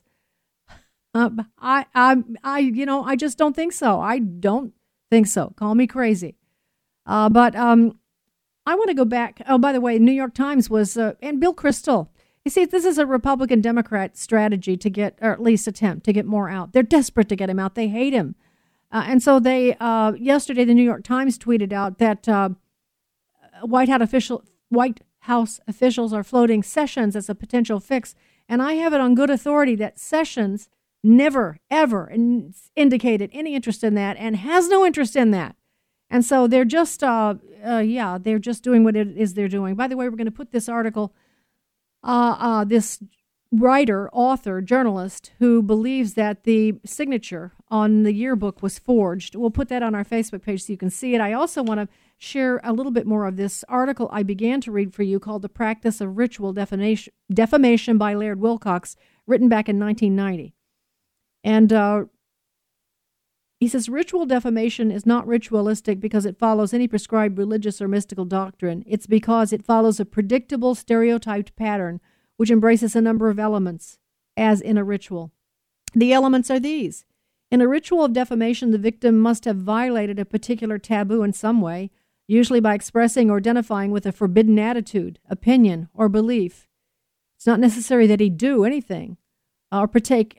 [SPEAKER 2] I just don't think so. I don't think so. Call me crazy. But I want to go back. Oh, by the way, New York Times was, and Bill Kristol. You see, this is a Republican-Democrat strategy to get, or at least attempt to get Moore out. They're desperate to get him out. They hate him. And so they, yesterday, the New York Times tweeted out that White House officials are floating Sessions as a potential fix. And I have it on good authority that Sessions never, ever indicated any interest in that and has no interest in that. And so they're just, they're just doing what it is they're doing. By the way, we're going to put this article, this writer, author, journalist who believes that the signature on the yearbook was forged. We'll put that on our Facebook page so you can see it. I also want to share a little bit more of this article I began to read for you called The Practice of Ritual Defamation by Laird Wilcox, written back in 1990. And he says, ritual defamation is not ritualistic because it follows any prescribed religious or mystical doctrine. It's because it follows a predictable, stereotyped pattern which embraces a number of elements, as in a ritual. The elements are these. In a ritual of defamation, the victim must have violated a particular taboo in some way, usually by expressing or identifying with a forbidden attitude, opinion, or belief. It's not necessary that he do anything or undertake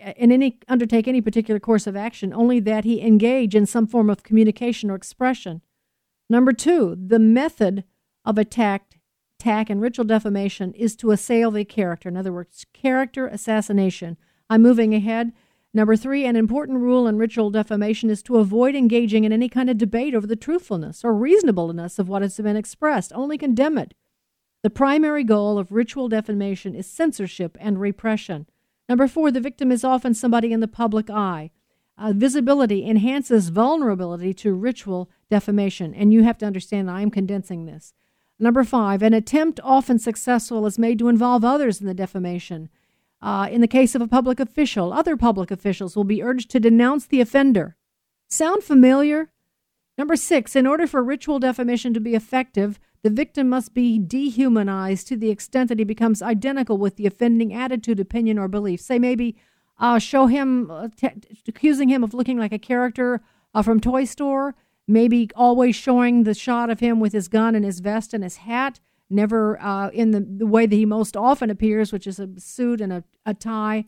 [SPEAKER 2] any particular course of action, only that he engage in some form of communication or expression. Number 2, the method of attack and ritual defamation is to assail the character. In other words, character assassination. I'm moving ahead. Number 3, an important rule in ritual defamation is to avoid engaging in any kind of debate over the truthfulness or reasonableness of what has been expressed. Only condemn it. The primary goal of ritual defamation is censorship and repression. Number 4, the victim is often somebody in the public eye. Visibility enhances vulnerability to ritual defamation, and you have to understand I am condensing this. Number 5, an attempt, often successful, is made to involve others in the defamation. In the case of a public official, other public officials will be urged to denounce the offender. Sound familiar? Number 6, in order for ritual defamation to be effective, the victim must be dehumanized to the extent that he becomes identical with the offending attitude, opinion, or belief. Say maybe show him, accusing him of looking like a character from Toy Store, maybe always showing the shot of him with his gun and his vest and his hat, never in the way that he most often appears, which is a suit and a tie,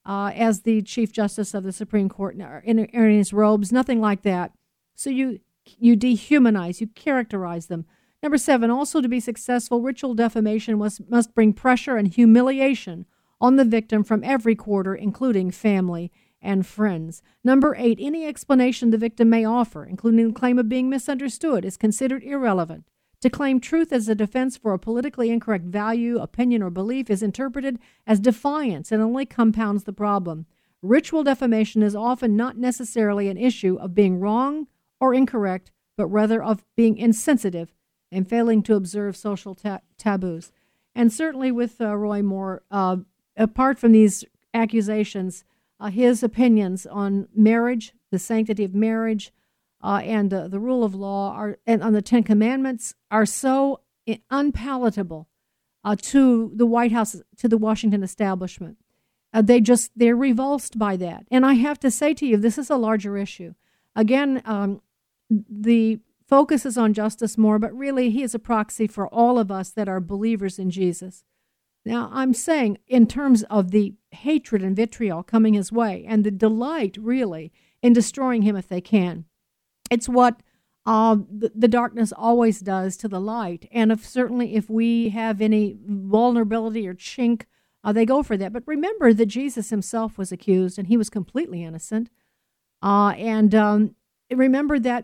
[SPEAKER 2] as the Chief Justice of the Supreme Court in his robes, nothing like that. So you dehumanize, you characterize them. Number 7, also to be successful, ritual defamation must bring pressure and humiliation on the victim from every quarter, including family and friends. Number 8, any explanation the victim may offer, including the claim of being misunderstood, is considered irrelevant. To claim truth as a defense for a politically incorrect value, opinion, or belief is interpreted as defiance and only compounds the problem. Ritual defamation is often not necessarily an issue of being wrong or incorrect, but rather of being insensitive and failing to observe social taboos. And certainly with Roy Moore, apart from these accusations, his opinions on marriage, the sanctity of marriage, and the rule of law and on the Ten Commandments are so unpalatable to the White House, to the Washington establishment. They're revulsed by that. And I have to say to you, this is a larger issue. Again, the focus is on Justice Moore, but really he is a proxy for all of us that are believers in Jesus. Now, I'm saying in terms of the hatred and vitriol coming his way and the delight, really, in destroying him if they can. It's what the darkness always does to the light. And certainly if we have any vulnerability or chink, they go for that. But remember that Jesus himself was accused, and he was completely innocent. And remember that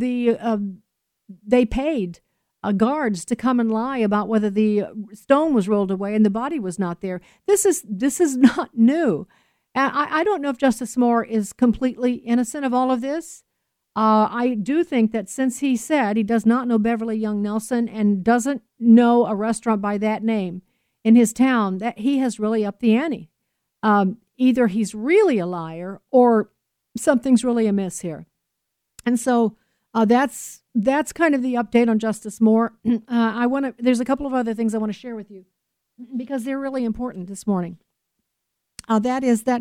[SPEAKER 2] they paid guards to come and lie about whether the stone was rolled away and the body was not there. This is not new. I don't know if Justice Moore is completely innocent of all of this. I do think that since he said he does not know Beverly Young Nelson and doesn't know a restaurant by that name in his town, that he has really upped the ante. Either he's really a liar or something's really amiss here. And so that's kind of the update on Justice Moore. There's a couple of other things I want to share with you because they're really important this morning. That is that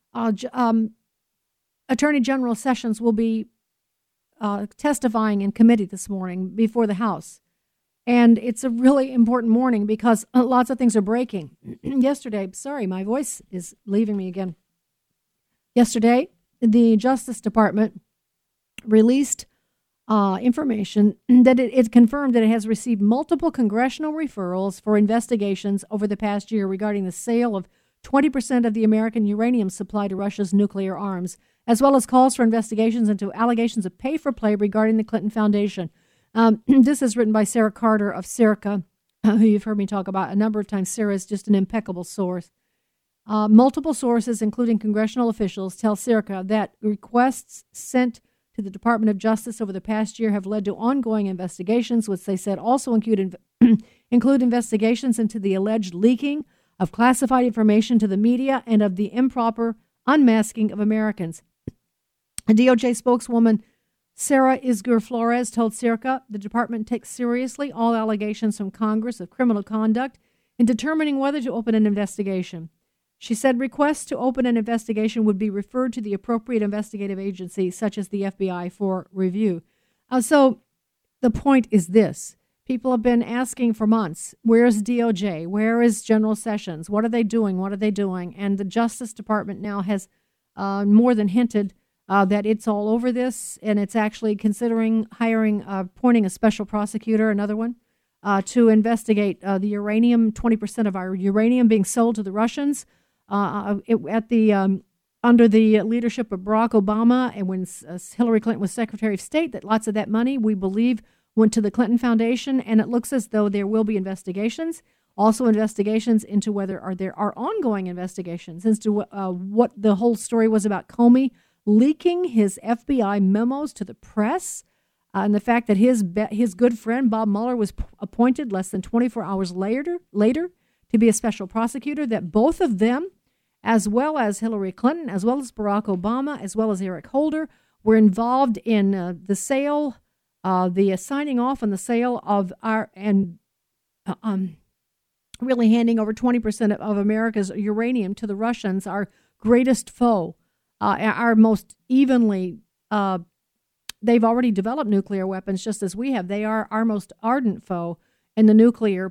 [SPEAKER 2] Attorney General Sessions will be testifying in committee this morning before the House. And it's a really important morning because lots of things are breaking. Yesterday, sorry, my voice is leaving me again. Yesterday, the Justice Department released information that it confirmed that it has received multiple congressional referrals for investigations over the past year regarding the sale of 20% of the American uranium supply to Russia's nuclear arms, as well as calls for investigations into allegations of pay-for-play regarding the Clinton Foundation. This is written by Sarah Carter of CIRCA, who you've heard me talk about a number of times. Sarah is just an impeccable source. Multiple sources, including congressional officials, tell CIRCA that requests sent to the Department of Justice over the past year have led to ongoing investigations, which they said also include investigations into the alleged leaking of classified information to the media and of the improper unmasking of Americans. A DOJ spokeswoman, Sarah Isgur Flores, told CIRCA the department takes seriously all allegations from Congress of criminal conduct in determining whether to open an investigation. She said requests to open an investigation would be referred to the appropriate investigative agency, such as the FBI, for review. So the point is this. People have been asking for months, where's DOJ? Where is General Sessions? What are they doing? What are they doing? And the Justice Department now has more than hinted that it's all over this, and it's actually considering appointing a special prosecutor, another one, to investigate the uranium, 20% of our uranium being sold to the Russians under the leadership of Barack Obama, and when Hillary Clinton was Secretary of State, that lots of that money, we believe, went to the Clinton Foundation, and it looks as though there will be investigations, also investigations into whether there are ongoing investigations as to what the whole story was about Comey leaking his FBI memos to the press, and the fact that his good friend Bob Mueller was appointed less than 24 hours later to be a special prosecutor, that both of them, as well as Hillary Clinton, as well as Barack Obama, as well as Eric Holder, were involved in the sale, the signing off on the sale of really handing over 20% of America's uranium to the Russians, our greatest foe, our most evenly. They've already developed nuclear weapons just as we have. They are our most ardent foe in the nuclear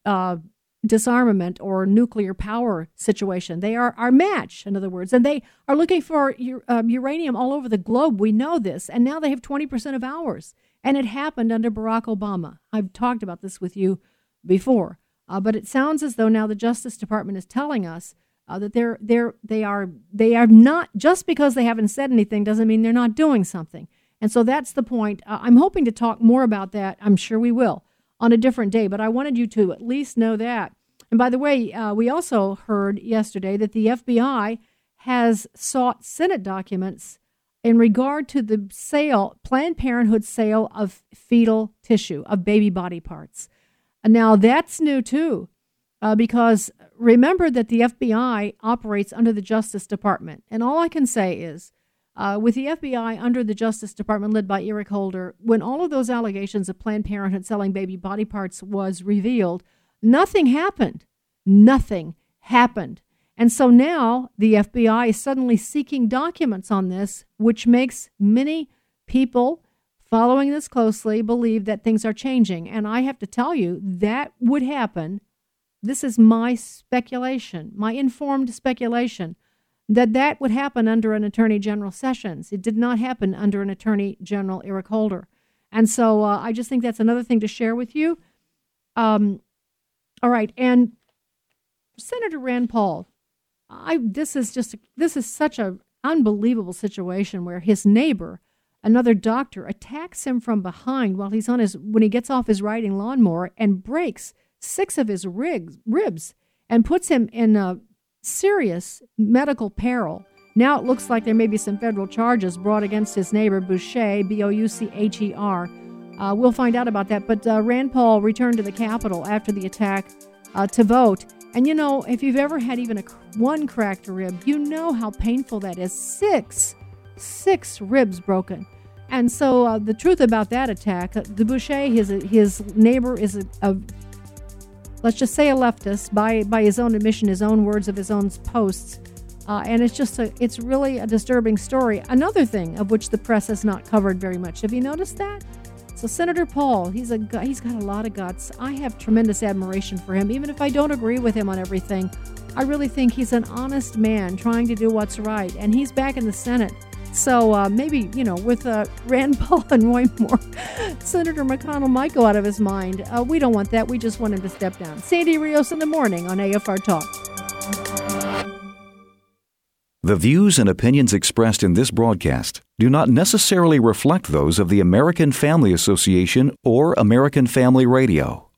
[SPEAKER 2] disarmament or nuclear power situation. They are our match, in other words, and they are looking for uranium all over the globe. We know this, and now they have 20% of ours, and it happened under Barack Obama. I've talked about this with you before, but it sounds as though now the Justice Department is telling us that they are not, just because they haven't said anything doesn't mean they're not doing something. And so that's the point. I'm hoping to talk more about that. I'm sure we will on a different day, but I wanted you to at least know that. And by the way, we also heard yesterday that the FBI has sought Senate documents in regard to the sale, Planned Parenthood sale of fetal tissue, of baby body parts. Now, that's new, too, because remember that the FBI operates under the Justice Department. And all I can say is, with the FBI under the Justice Department led by Eric Holder, when all of those allegations of Planned Parenthood selling baby body parts was revealed, nothing happened. Nothing happened. And so now the FBI is suddenly seeking documents on this, which makes many people following this closely believe that things are changing. And I have to tell you, that would happen. This is my speculation, my informed speculation, that would happen under an Attorney General Sessions. It did not happen under an Attorney General Eric Holder. And so I just think that's another thing to share with you. All right. And Senator Rand Paul, this is such an unbelievable situation where his neighbor, another doctor, attacks him from behind while when he gets off his riding lawnmower and breaks 6 of his ribs and puts him in a serious medical peril. Now it looks like there may be some federal charges brought against his neighbor, Boucher, Boucher. We'll find out about that. But Rand Paul returned to the Capitol after the attack to vote. And, you know, if you've ever had even one cracked rib, you know how painful that is. 6 ribs broken. And so the truth about that attack, the Boucher, his neighbor is let's just say a leftist, by his own admission, his own words of his own posts. And it's really a disturbing story. Another thing of which the press has not covered very much. Have you noticed that? So Senator Paul, he's got a lot of guts. I have tremendous admiration for him. Even if I don't agree with him on everything, I really think he's an honest man trying to do what's right. And he's back in the Senate. So maybe, with Rand Paul and Roy Moore, Senator McConnell might go out of his mind. We don't want that. We just want him to step down. Sandy Rios in the morning on AFR Talk.
[SPEAKER 9] The views and opinions expressed in this broadcast do not necessarily reflect those of the American Family Association or American Family Radio.